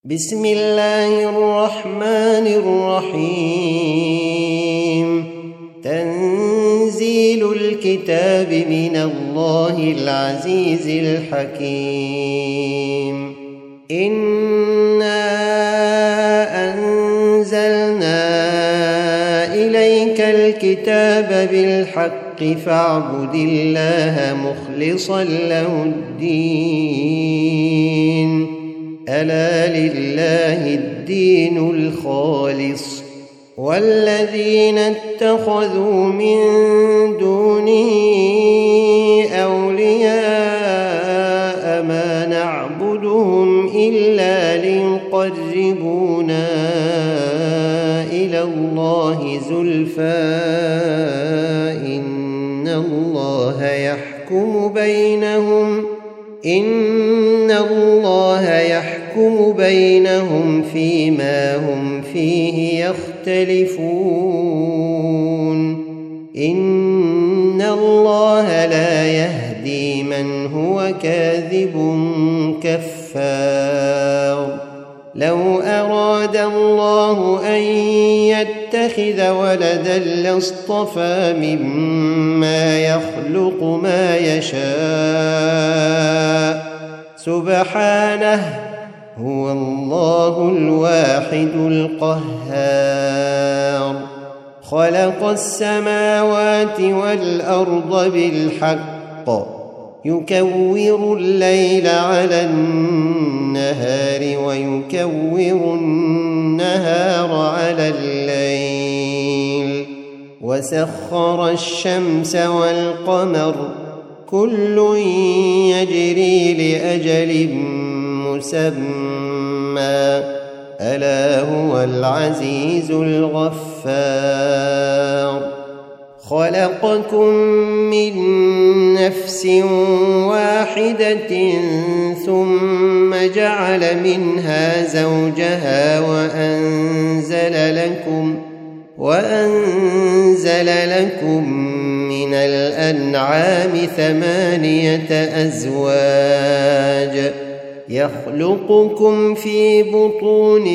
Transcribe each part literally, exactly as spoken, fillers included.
بسم الله الرحمن الرحيم. تنزيل الكتاب من الله العزيز الحكيم. إنا أنزلنا إليك الكتاب بالحق فاعبد الله مخلصا له الدين. ألا لله الدين الخالص والذين اتخذوا من دونه أولياء ما نعبدهم إلا ليقربونا إلى الله زلفى إن الله يحكم بينهم إن الله يحكم بينهم فيما هم فيه يختلفون. إن الله لا يهدي من هو كاذب كفار. لو أراد الله أن يتخذ ولدا لاصطفى مما يخلق ما يشاء سبحانه هو الله الواحد القهار. خلق السماوات والأرض بالحق يكور الليل على النهار ويكور النهار على الليل وسخر الشمس والقمر كل يجري لأجل مسمى ألا هو العزيز الغفار. خلقكم من نفس واحدة ثم جعل منها زوجها وأنزل لكم وأنزل لكم من الأنعام ثمانية أزواج يخلقكم في بطون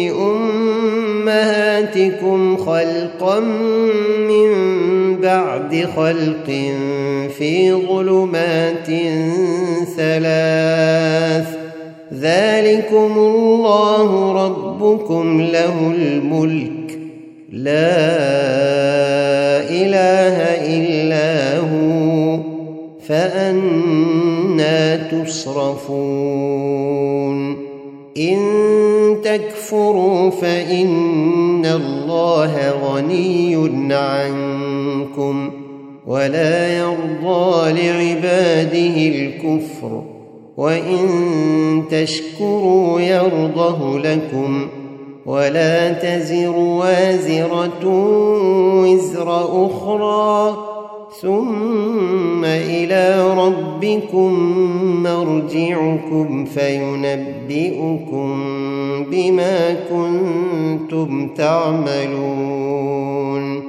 أمهاتكم خلقا من بعد خلق في ظلمات ثلاث ذلكم الله ربكم له الملك لا إله إلا هو فأنى تصرفون. إن تكفروا فإن الله غني عنكم ولا يرضى لعباده الكفر وإن تشكروا يرضه لكم ولا تزر وازرة وزر أخرى ثم إلى ربكم مرجعكم فينبئكم بما كنتم تعملون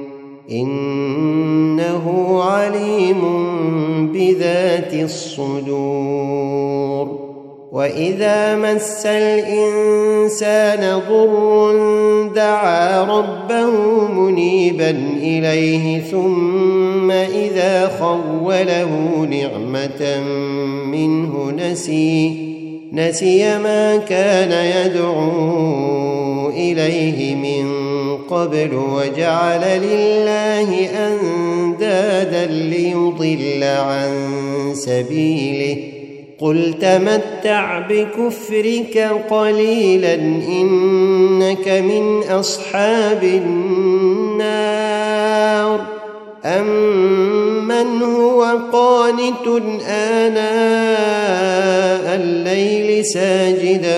إنه عليم بذات الصدور. وإذا مس الإنسان ضر دعا ربه منيبا إليه ثم إذا خوله نعمة منه نسي نسي ما كان يدعو إليه من قبل وجعل لله أندادا ليضل عن سبيله قل تمتع بكفرك قليلا إنك من أصحاب النار. أمن هو قانت آناء الليل ساجدا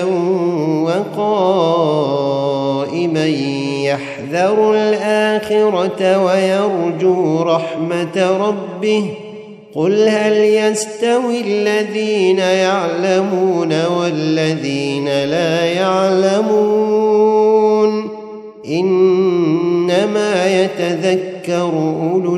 وقائما يحذر الآخرة ويرجو رحمة ربه قل هل يستوي الذين يعلمون والذين لا يعلمون إنما يتذكر أولو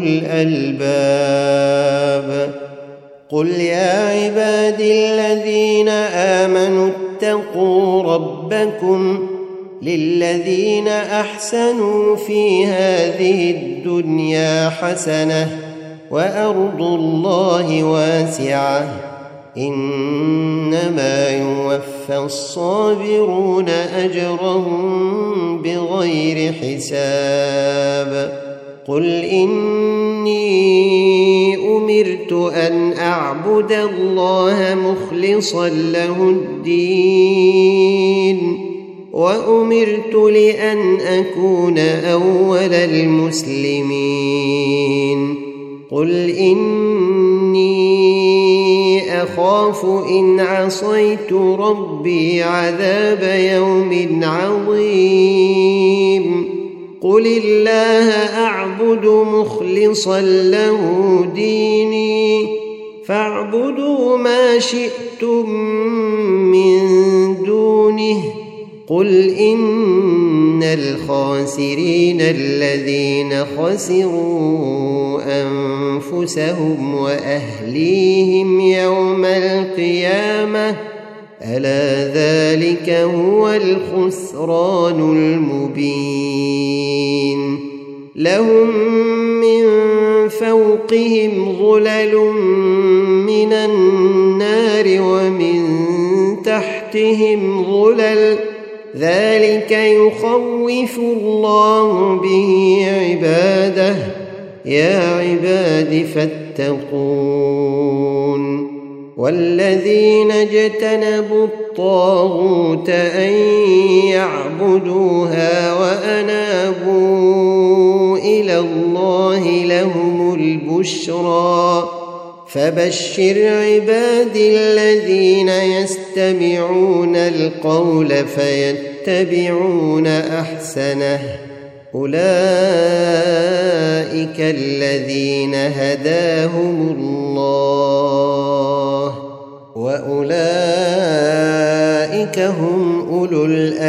الألباب. قل يا عبادي الذين آمنوا واتقوا ربكم للذين أحسنوا في هذه الدنيا حسنة وأرض الله واسعة إنما يوفى الصابرون أجرهم بغير حساب قل إني أمرت أن أعبد الله مخلصا له الدين وأمرت لأن أكون أول المسلمين قل إني أخاف إن عصيت ربي عذاب يوم عظيم قل الله أعبد مخلصا له ديني فاعبدوا ما شئتم من دونه قل إن الخاسرين الذين خسروا أنفسهم وأهليهم يوم القيامة ألا ذلك هو الخسران المبين لهم من فوقهم ظلل من النار ومن تحتهم ظلل ذلك يخوف الله به عباده يا عباد فاتقون والذين اجتنبوا الطاغوت أن يعبدوها وأنابوا إلى الله لهم البشرى فبشر عبادي الذين يستمعون القول فيتبعون أحسنه أولئك الذين هداهم الله وأولئك هم أولو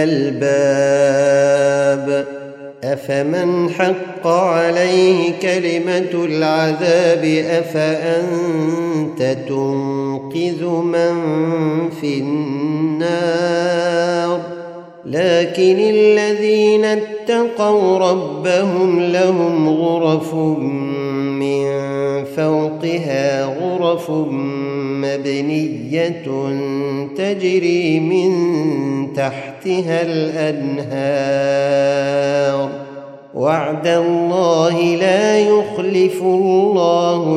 الألباب أفمن حق عليه كلمة العذاب أفأنت تنقذ من في النار لكن الذين اتقوا ربهم لهم غرف من فوقها غرف مبنية تجري من تحتها الأنهار وعد الله لا يخلف الله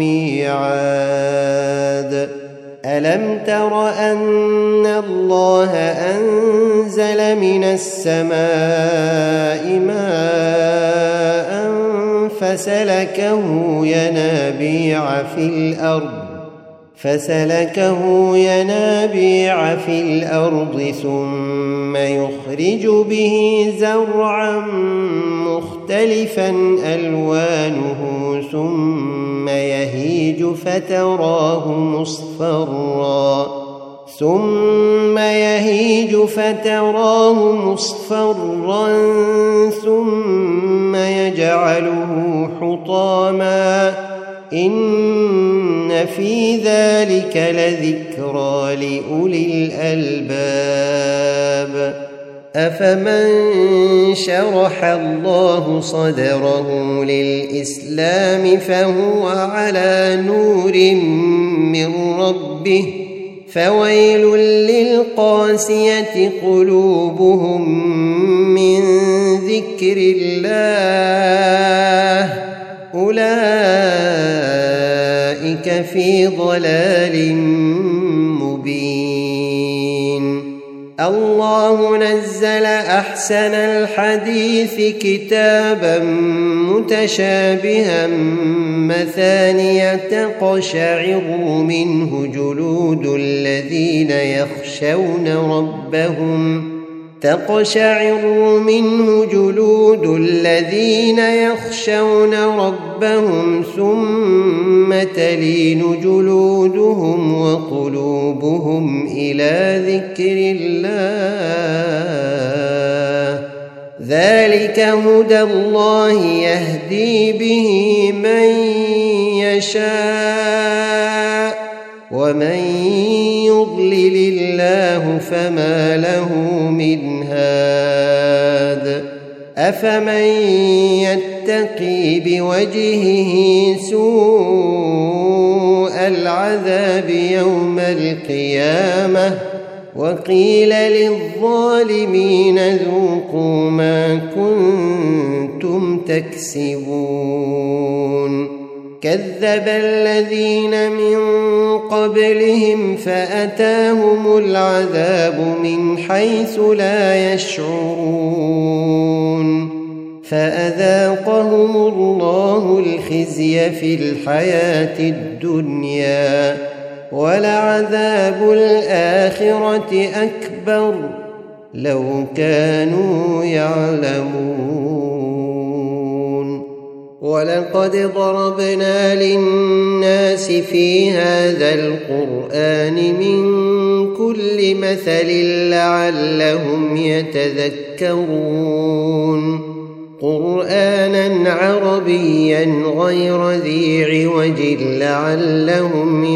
الميعاد ألم تر أن الله أنزل من السماء ماء فسلكه ينابيع في الأرض فسلكه ينابيع في الأرض ثم يخرج به زرعا مختلفا ألوانه ثم يهيج فتراه مصفرا ثم يهيج فتراه مصفرا ثم يجعله حطاما إن في ذلك لذكرى لأولي الألباب أفمن شرح الله صدره للإسلام فهو على نور من ربه فويل للقاسية قلوبهم من ذكر الله أولئك في ضلال مبين الله نزل أحسن الحديث كتابا متشابها مثانية تقشعر منه جلود الذين يخشون ربهم تقشعر منه جلود الذين يخشون ربهم ثم تلين جلودهم وقلوبهم إلى ذكر الله ذلك هدى الله يهدي به من يشاء ومن يضلل الله فما له من هاد أفمن يتقي بوجهه سوء العذاب يوم القيامة وقيل للظالمين ذوقوا ما كنتم تكسبون كذب الذين من قبلهم فأتاهم العذاب من حيث لا يشعرون فأذاقهم الله الخزي في الحياة الدنيا ولعذاب الآخرة أكبر لو كانوا يعلمون ولقد ضربنا للناس في هذا القرآن من كل مثل لعلهم يتذكرون قرآنا عربيا غير ذي عوج لعلهم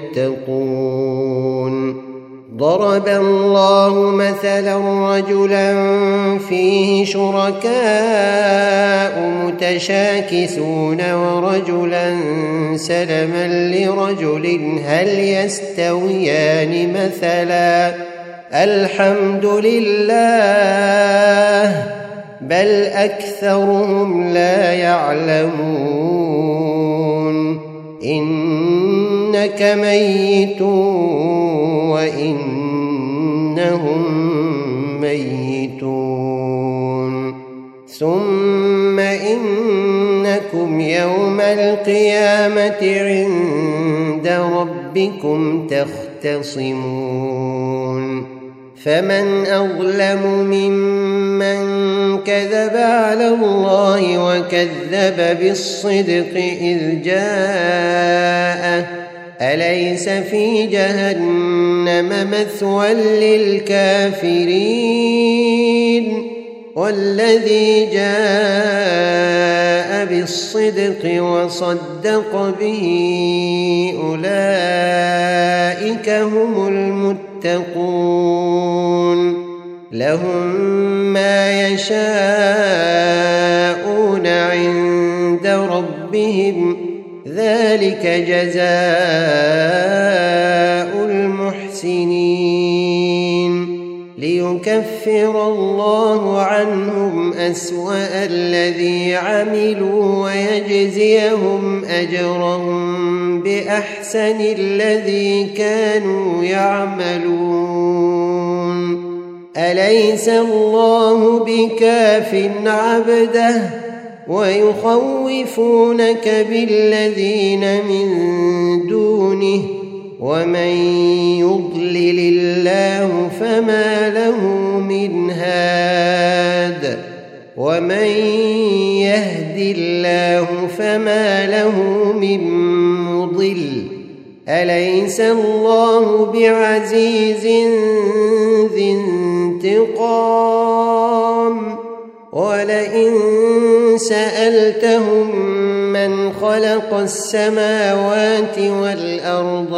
يتقون ضرب الله مثلا رجلا فيه شركاء متشاكسون ورجلا سلما لرجل هل يستويان مثلا الحمد لله بل أكثرهم لا يعلمون إنك ميت وإنهم ميتون ثم إنكم يوم القيامة عند ربكم تختصمون فمن أظلم ممن كذب على الله وكذب بالصدق إذ جاءه أليس في جهنم مثوى للكافرين والذي جاء بالصدق وصدق به أولئك هم المتقون لهم ما يشاءون عند ربهم ذلك جزاء المحسنين ليكفر الله عنهم أسوأ الذي عملوا ويجزيهم أجرهم بأحسن الذي كانوا يعملون أليس الله بكاف عبده ويخوفونك بالذين من دونه ومن يضلل الله فما له من هاد ومن يهد الله فما له من مضل أليس الله بعزيز ذي انتقام ولئن سألتهم من خلق السماوات والأرض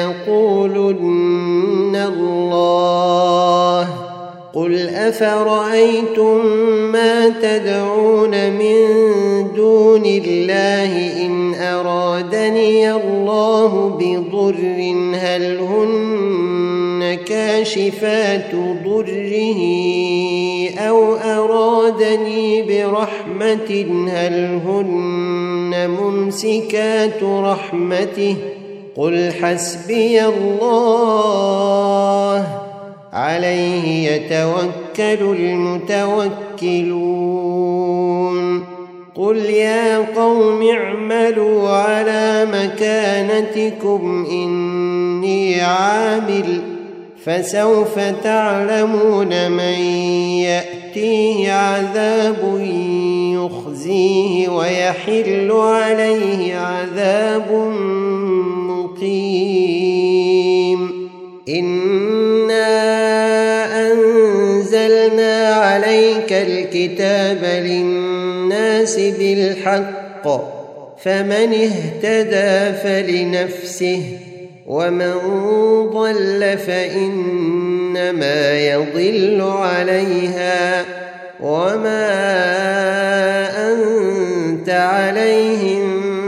ليقولن الله قل أفرأيتم ما تدعون من دون الله إن أرادني الله بضر هل هن كاشفات ضره أو أرادني برحمة هل هن ممسكات رحمته قل حسبي الله عليه يتوكل المتوكلون قل يا قوم اعملوا على مكانتكم إني عامل فسوف تعلمون من يأتيه عذاب يخزيه ويحل عليه عذاب مقيم إنا أنزلنا عليك الكتاب للناس بالحق فمن اهتدى فلنفسه ومن ضل فإنما يضل عليها وما أنت عليهم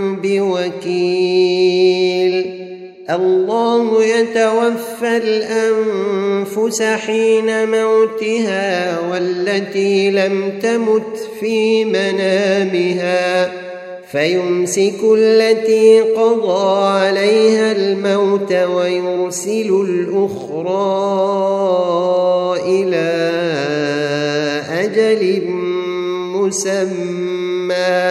بوكيل. الله يتوفى الأنفس حين موتها والتي لم تمت في منامها فيمسك التي قضى عليها الموت ويرسل الأخرى إلى أجل مسمى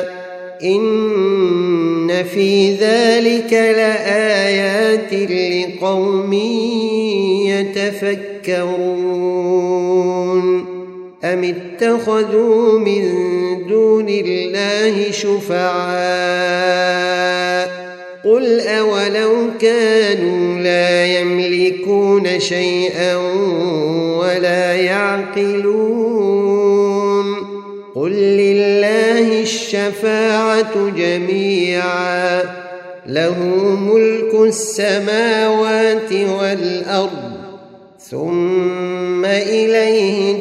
إن في ذلك لآيات لقوم يتفكرون. أم اتخذوا من دون الله شفعاء قل أولو كانوا لا يملكون شيئا ولا يعقلون قل لله الشفاعة جميعا له ملك السماوات والأرض ثم إليه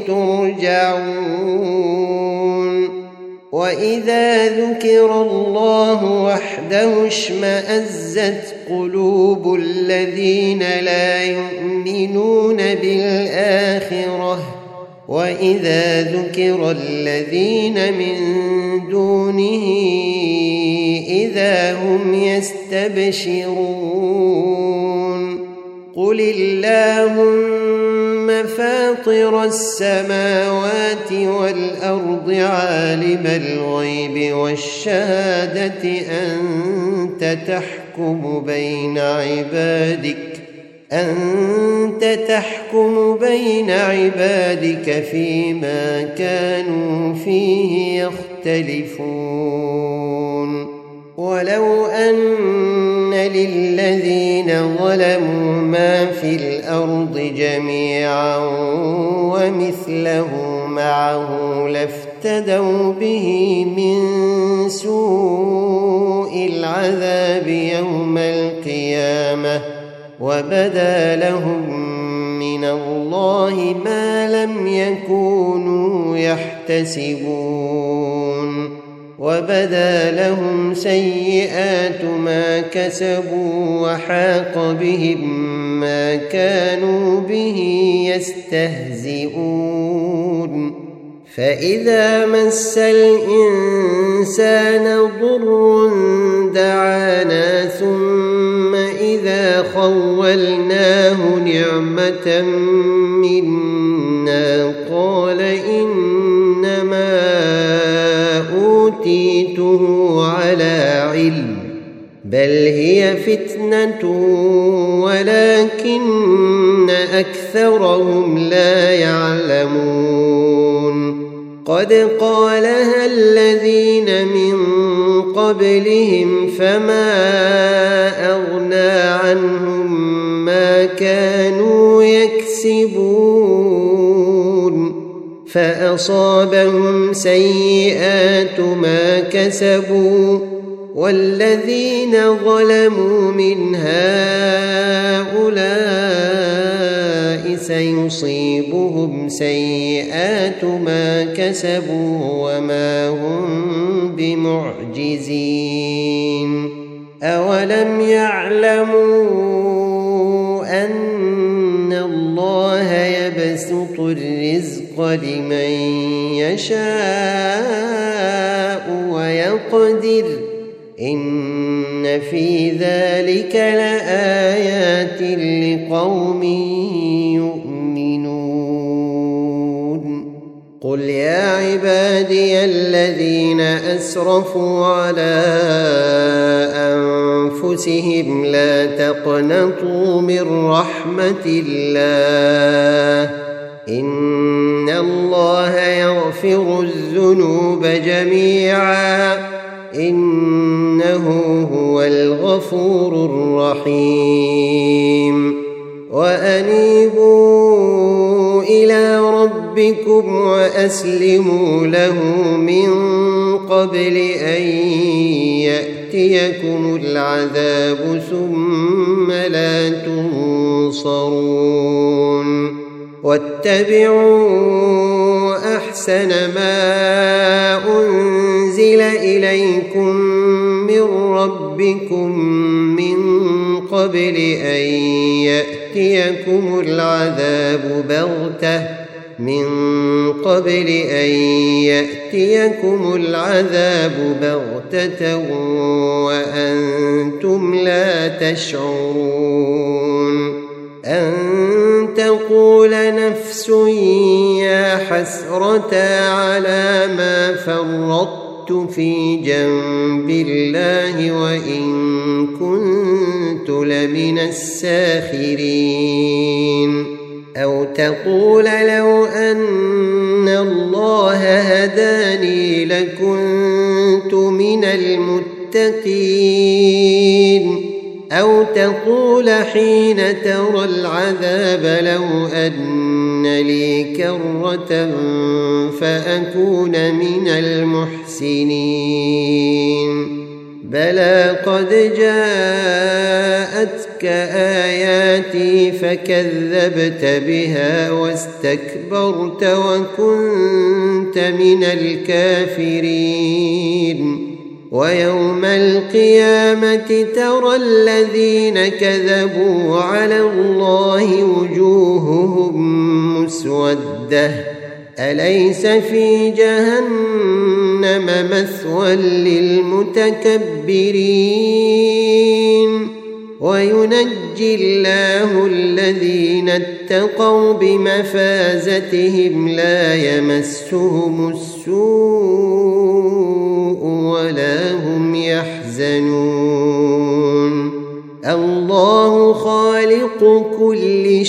ترجعون. وإذا ذكر الله وحده اشمأزت قلوب الذين لا يؤمنون بالآخرة وإذا ذكر الذين من دونه إذا هم يستبشرون. قل اللهم فاطر السماوات والأرض عالم الغيب والشهادة أنت تحكم بين عبادك أنت تحكم بين عبادك فيما كانوا فيه يختلفون. ولو أن للذين ظلموا ما في الأرض جميعا ومثله معه لافتدوا به من سوء العذاب يوم القيامة وبدا لهم من الله ما لم يكونوا يحتسبون وبدا لهم سيئات ما كسبوا وحاق بهم ما كانوا به يستهزئون. فإذا مس الإنسان ضر دعانا ثم إذا خولناه نعمة منا قال إنما أوتيته على علم بل هي فتنة ولكن أكثرهم لا يعلمون. قد قالها الذين من قبلهم فما أغنى عنهم ما كانوا يكسبون فأصابهم سيئات ما كسبوا والذين ظلموا من هؤلاء سيصيبهم سيئات ما كسبوا وما هم بمعجزين. أولم يعلموا أن الله يبسط الرزق لمن يشاء ويقدر إن في ذلك لآيات لقوم يؤمنون. قل يا عبادي الذين أسرفوا على أنفسهم لا تقنطوا من رحمة الله إن الله يغفر الذنوب جميعا إنه هو الغفور الرحيم. وأنيبوا إلى ربكم وأسلموا له من قبل أن يأتي يأتيكم العذاب ثم لا تنصرون واتبعوا أحسن ما أنزل إليكم من ربكم من قبل أن يأتيكم العذاب بغتة من قبل أن يأتيكم العذاب بغتة وأنتم لا تشعرون أن تقول نفس يا حسرة على ما فرطت في جنب الله وإن كنت لمن الساخرين أو تقول لو أن الله هداني لكنت من المتقين أو تقول حين ترى العذاب لو أن لي كرة فأكون من المحسنين بلى قد جاءتك آياتي فكذبت بها واستكبرت وكنت من الكافرين ويوم القيامة ترى الذين كذبوا على الله وجوههم مسودة أليس في جهنم مثوى للمتكبرين وينجي الله الذين اتقوا بمفازتهم لا يمسهم السوء ولا هم يحزنون الله خالق كل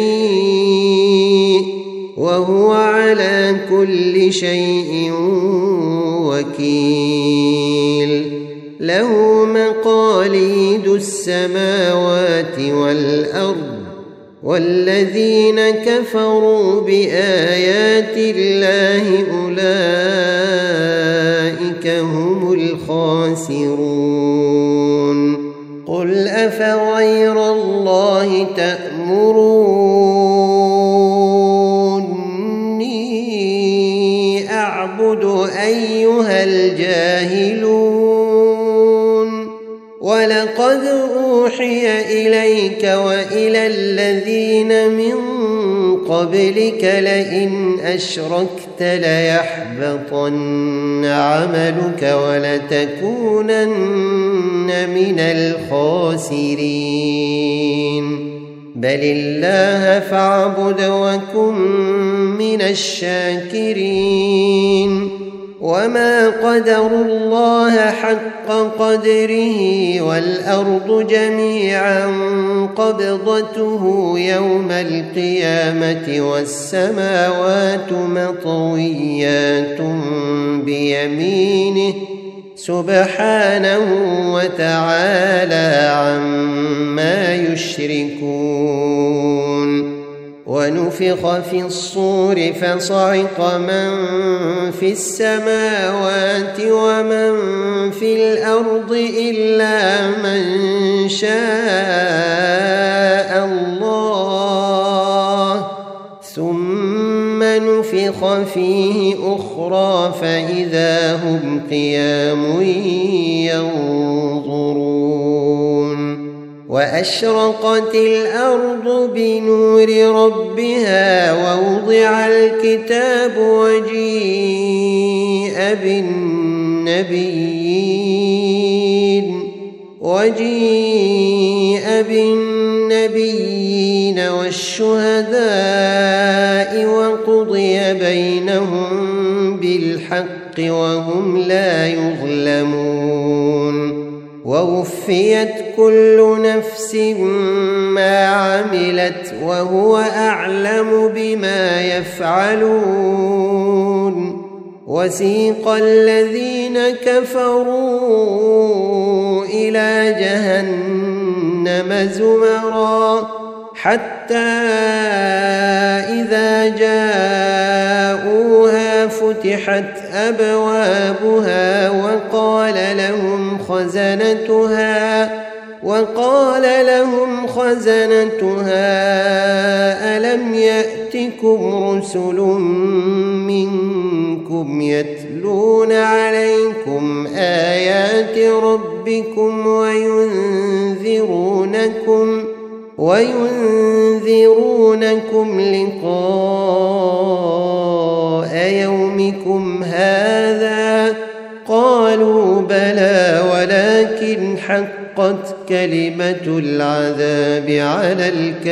شيء وهو على كل شيء وكيل له مقاليد السماوات والأرض والذين كفروا بآيات الله أولئك هم الخاسرون قل أفغير الله تأمروني أعبد أيها الجاهلون ولقد أوحي إليك وإلى الذين من قبلك لئن أشركت ليحبطن عملك ولتكونن من الخاسرين بل الله فاعبد وكن من الشاكرين وما قدروا الله حق قدره والأرض جميعا قبضته يوم القيامة والسماوات مطويات بيمينه سبحانه وتعالى عما يشركون ونفخ في الصور فصعق من في السماوات ومن في الأرض إلا من شاء الله ثم نفخ فيه أخرى فإذا هم قيام ينظرون وأشرقت الأرض بنور ربها ووضع الكتاب وجيء بالنبيين وجيء بالنبيين والشهداء وقضي بينهم بالحق وهم لا يظلمون ووفيت كل نفس ما عملت وهو أعلم بما يفعلون وسيق الذين كفروا إلى جهنم زمرا حتى إذا جاءوها فتحت وفتحت أبوابها وقال لهم خزنتها وقال لهم خزنتها ألم يأتكم رسل منكم يتلون عليكم آيات ربكم وينذرونكم وينذرونكم لقاء يومكم هذا؟ قالوا بلى ولكن حقت كلمة العذاب على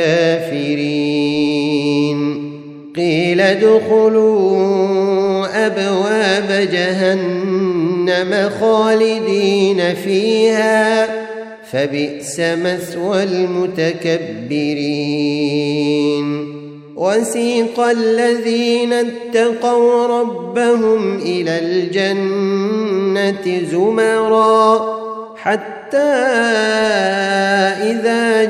الكافرين. قيل ادخلوا أبواب جهنم خالدين فيها فبئس مثوى المتكبرين. وسيق الذين اتقوا ربهم إلى الجنة زمرا حتى إذا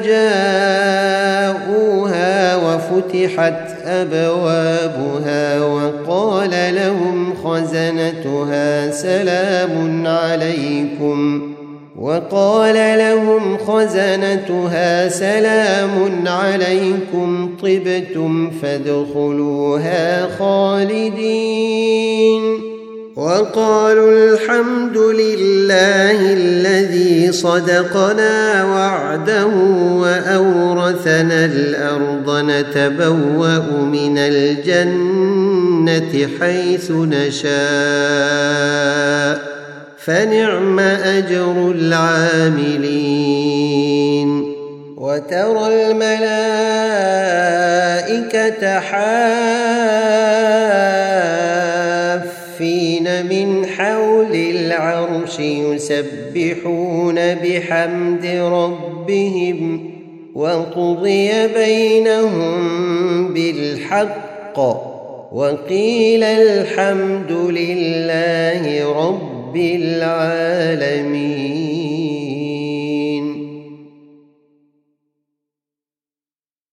جاءوها وفتحت أبوابها وقال لهم خزنتها سلام عليكم وقال لهم خزنتها سلام عليكم طبتم فادخلوها خالدين. وقالوا الحمد لله الذي صدقنا وعده وأورثنا الأرض نتبوأ من الجنة حيث نشاء فنعم أجر العاملين. وترى الملائكة حافين من حول العرش يسبحون بحمد ربهم وقضي بينهم بالحق وقيل الحمد لله رب العالمين.